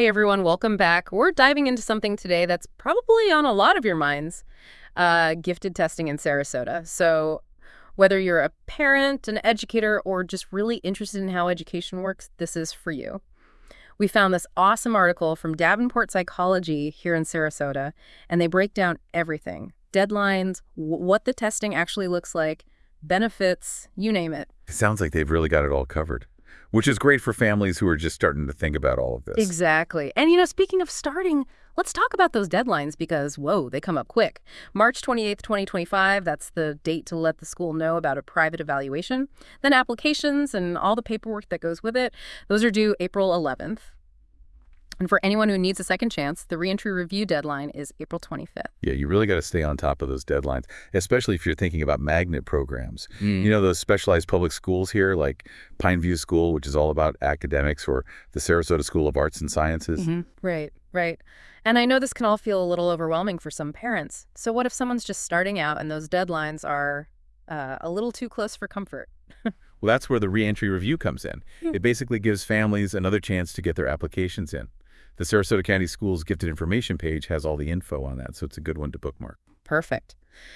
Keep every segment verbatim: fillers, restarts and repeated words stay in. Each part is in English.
Hey everyone, welcome back. We're diving into something today that's probably on a lot of your minds, uh, gifted testing in Sarasota. So whether you're a parent, an educator, or just really interested in how education works, this is for you. We found this awesome article from Davenport Psychology here in Sarasota, and they break down everything. Deadlines, w- what the testing actually looks like, benefits, you name it. It sounds like they've really got it all covered, which is great for families who are just starting to think about all of this. Exactly. And, you know, speaking of starting, let's talk about those deadlines because, whoa, they come up quick. March twenty-eighth, twenty twenty-five, that's the date to let the school know about a private evaluation. Then applications and all the paperwork that goes with it, those are due April eleventh. And for anyone who needs a second chance, the reentry review deadline is April twenty-fifth. Yeah, you really got to stay on top of those deadlines, especially if you're thinking about magnet programs. Mm. You know, those specialized public schools here, like Pineview School, which is all about academics, or the Sarasota School of Arts and Sciences. Mm-hmm. Right, right. And I know this can all feel a little overwhelming for some parents. So what if someone's just starting out and those deadlines are uh, a little too close for comfort? Well, that's where the reentry review comes in. It basically gives families another chance to get their applications in. The Sarasota County Schools Gifted Information page has all the info on that, so it's a good one to bookmark. Perfect.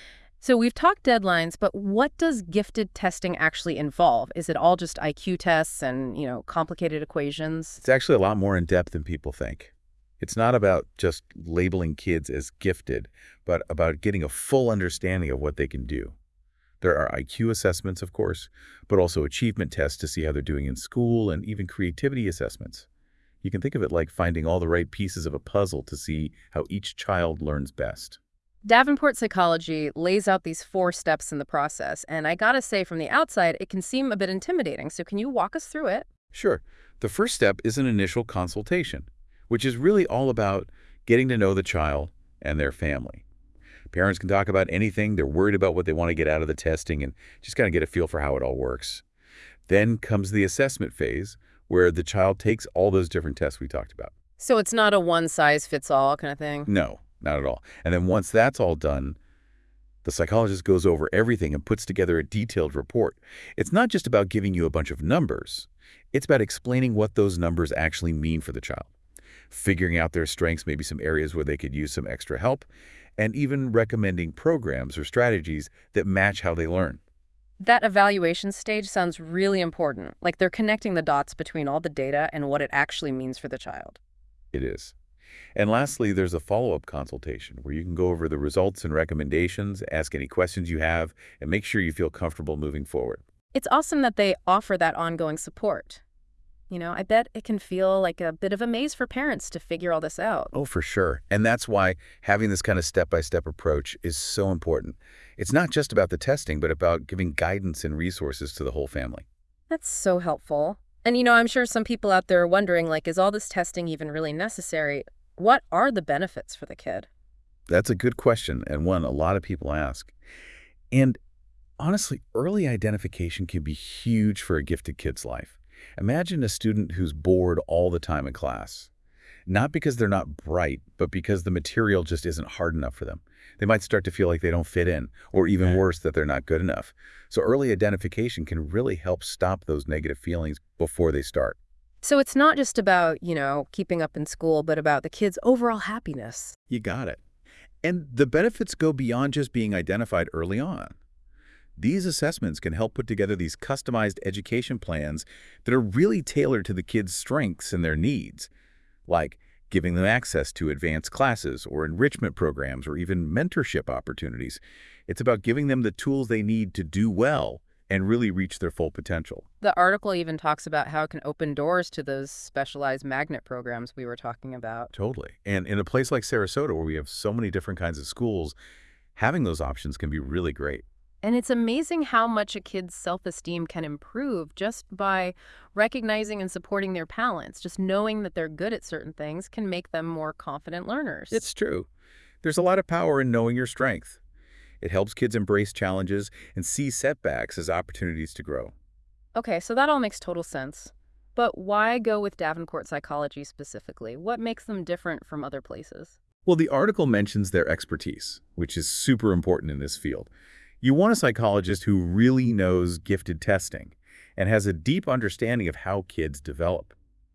So we've talked deadlines, but what does gifted testing actually involve? Is it all just I Q tests and, you know, complicated equations? It's actually a lot more in-depth than people think. It's not about just labeling kids as gifted, but about getting a full understanding of what they can do. There are I Q assessments, of course, but also achievement tests to see how they're doing in school and even creativity assessments. You can think of it like finding all the right pieces of a puzzle to see how each child learns best. Davenport Psychology lays out these four steps in the process, and I gotta say from the outside, it can seem a bit intimidating. So can you walk us through it? Sure. The first step is an initial consultation, which is really all about getting to know the child and their family. Parents can talk about anything. They're worried about what they want to get out of the testing and just kind of get a feel for how it all works. Then comes the assessment phase, where the child takes all those different tests we talked about. So it's not a one-size-fits-all kind of thing? No, not at all. And then once that's all done, the psychologist goes over everything and puts together a detailed report. It's not just about giving you a bunch of numbers. It's about explaining what those numbers actually mean for the child, figuring out their strengths, maybe some areas where they could use some extra help, and even recommending programs or strategies that match how they learn. That evaluation stage sounds really important, like they're connecting the dots between all the data and what it actually means for the child. It is. And lastly, there's a follow-up consultation where you can go over the results and recommendations, ask any questions you have, and make sure you feel comfortable moving forward. It's awesome that they offer that ongoing support. You know, I bet it can feel like a bit of a maze for parents to figure all this out. Oh, for sure. And that's why having this kind of step-by-step approach is so important. It's not just about the testing, but about giving guidance and resources to the whole family. That's so helpful. And, you know, I'm sure some people out there are wondering, like, is all this testing even really necessary? What are the benefits for the kid? That's a good question, and one a lot of people ask. And honestly, early identification can be huge for a gifted kid's life. Imagine a student who's bored all the time in class. Not because they're not bright, but because the material just isn't hard enough for them. They might start to feel like they don't fit in, or even worse, that they're not good enough. So early identification can really help stop those negative feelings before they start. So it's not just about, you know, keeping up in school, but about the kid's overall happiness. You got it. And the benefits go beyond just being identified early on. These assessments can help put together these customized education plans that are really tailored to the kids' strengths and their needs, like giving them access to advanced classes or enrichment programs or even mentorship opportunities. It's about giving them the tools they need to do well and really reach their full potential. The article even talks about how it can open doors to those specialized magnet programs we were talking about. Totally. And in a place like Sarasota, where we have so many different kinds of schools, having those options can be really great. And it's amazing how much a kid's self-esteem can improve just by recognizing and supporting their talents. Just knowing that they're good at certain things can make them more confident learners. It's true. There's a lot of power in knowing your strength. It helps kids embrace challenges and see setbacks as opportunities to grow. Okay, so that all makes total sense. But why go with Davenport Psychology specifically? What makes them different from other places? Well, the article mentions their expertise, which is super important in this field. You want a psychologist who really knows gifted testing and has a deep understanding of how kids develop.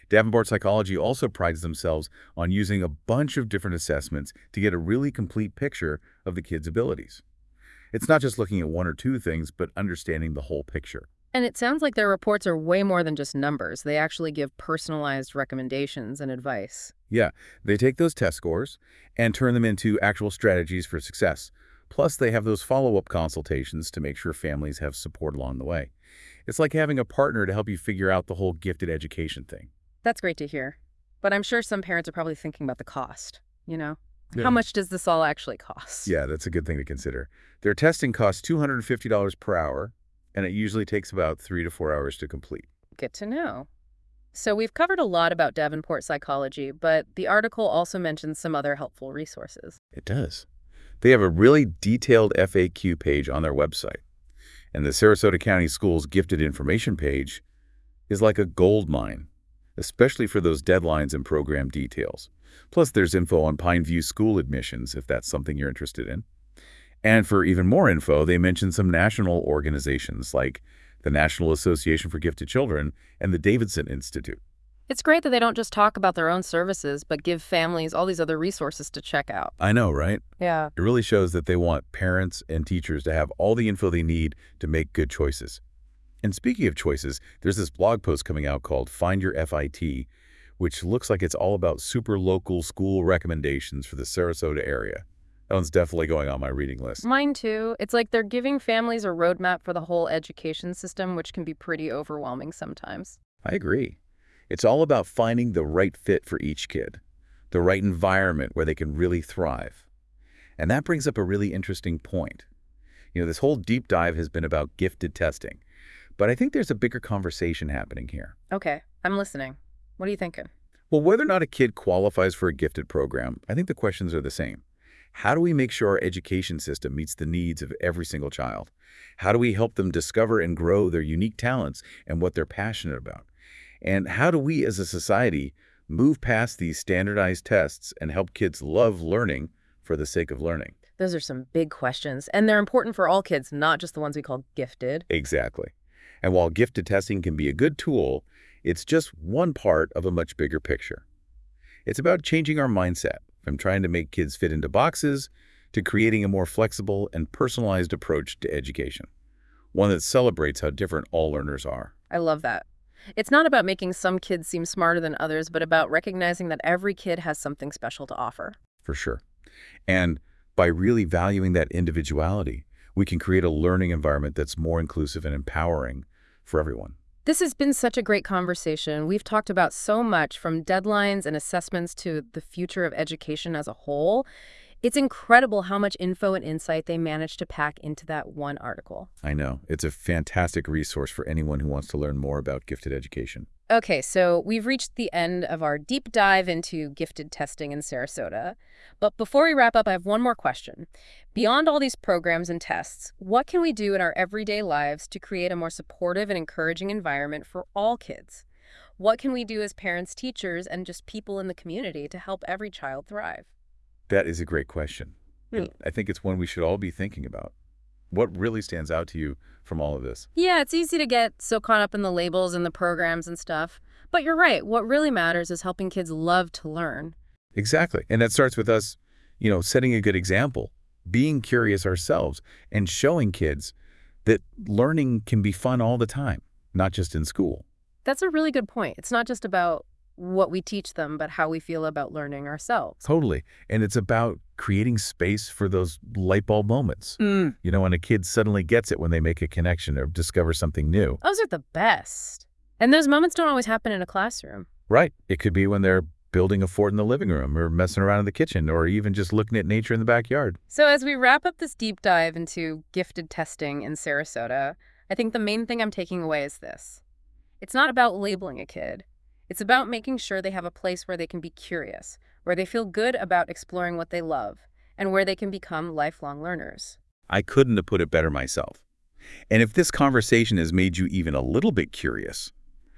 Davenport Psychology also prides themselves on using a bunch of different assessments to get a really complete picture of the kid's abilities. It's not just looking at one or two things, but understanding the whole picture. And it sounds like their reports are way more than just numbers. They actually give personalized recommendations and advice. Yeah, they take those test scores and turn them into actual strategies for success. Plus, they have those follow-up consultations to make sure families have support along the way. It's like having a partner to help you figure out the whole gifted education thing. That's great to hear. But I'm sure some parents are probably thinking about the cost, you know? Yeah. How much does this all actually cost? Yeah, that's a good thing to consider. Their testing costs two hundred fifty dollars per hour, and it usually takes about three to four hours to complete. Good to know. So we've covered a lot about Davenport Psychology, but the article also mentions some other helpful resources. It does. They have a really detailed F A Q page on their website, and the Sarasota County Schools Gifted Information page is like a gold mine, especially for those deadlines and program details. Plus, there's info on Pineview school admissions, if that's something you're interested in. And for even more info, they mention some national organizations like the National Association for Gifted Children and the Davidson Institute. It's great that they don't just talk about their own services, but give families all these other resources to check out. I know, right? Yeah. It really shows that they want parents and teachers to have all the info they need to make good choices. And speaking of choices, there's this blog post coming out called Find Your F I T, which looks like it's all about super local school recommendations for the Sarasota area. That one's definitely going on my reading list. Mine too. It's like they're giving families a roadmap for the whole education system, which can be pretty overwhelming sometimes. I agree. It's all about finding the right fit for each kid, the right environment where they can really thrive. And that brings up a really interesting point. You know, this whole deep dive has been about gifted testing, but I think there's a bigger conversation happening here. Okay, I'm listening. What are you thinking? Well, whether or not a kid qualifies for a gifted program, I think the questions are the same. How do we make sure our education system meets the needs of every single child? How do we help them discover and grow their unique talents and what they're passionate about? And how do we as a society move past these standardized tests and help kids love learning for the sake of learning? Those are some big questions, and they're important for all kids, not just the ones we call gifted. Exactly. And while gifted testing can be a good tool, it's just one part of a much bigger picture. It's about changing our mindset from trying to make kids fit into boxes to creating a more flexible and personalized approach to education, one that celebrates how different all learners are. I love that. It's not about making some kids seem smarter than others, but about recognizing that every kid has something special to offer. For sure. And by really valuing that individuality, we can create a learning environment that's more inclusive and empowering for everyone. This has been such a great conversation. We've talked about so much, from deadlines and assessments to the future of education as a whole. It's incredible how much info and insight they managed to pack into that one article. I know. It's a fantastic resource for anyone who wants to learn more about gifted education. Okay, so we've reached the end of our deep dive into gifted testing in Sarasota. But before we wrap up, I have one more question. Beyond all these programs and tests, what can we do in our everyday lives to create a more supportive and encouraging environment for all kids? What can we do as parents, teachers, and just people in the community to help every child thrive? That is a great question. And I think it's one we should all be thinking about. What really stands out to you from all of this? Yeah, it's easy to get so caught up in the labels and the programs and stuff. But you're right. What really matters is helping kids love to learn. Exactly. And that starts with us, you know, setting a good example, being curious ourselves, and showing kids that learning can be fun all the time, not just in school. That's a really good point. It's not just about what we teach them, but how we feel about learning ourselves. Totally. And it's about creating space for those light bulb moments. Mm. You know, when a kid suddenly gets it when they make a connection or discover something new. Those are the best. And those moments don't always happen in a classroom. Right. It could be when they're building a fort in the living room or messing around in the kitchen or even just looking at nature in the backyard. So as we wrap up this deep dive into gifted testing in Sarasota, I think the main thing I'm taking away is this. It's not about labeling a kid. It's about making sure they have a place where they can be curious, where they feel good about exploring what they love, and where they can become lifelong learners. I couldn't have put it better myself. And if this conversation has made you even a little bit curious,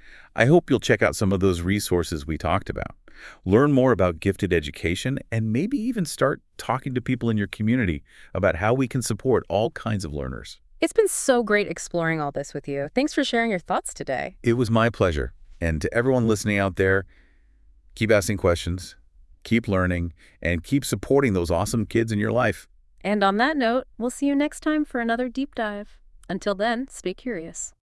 I hope you'll check out some of those resources we talked about. Learn more about gifted education and maybe even start talking to people in your community about how we can support all kinds of learners. It's been so great exploring all this with you. Thanks for sharing your thoughts today. It was my pleasure. And to everyone listening out there, keep asking questions, keep learning, and keep supporting those awesome kids in your life. And on that note, we'll see you next time for another deep dive. Until then, stay curious.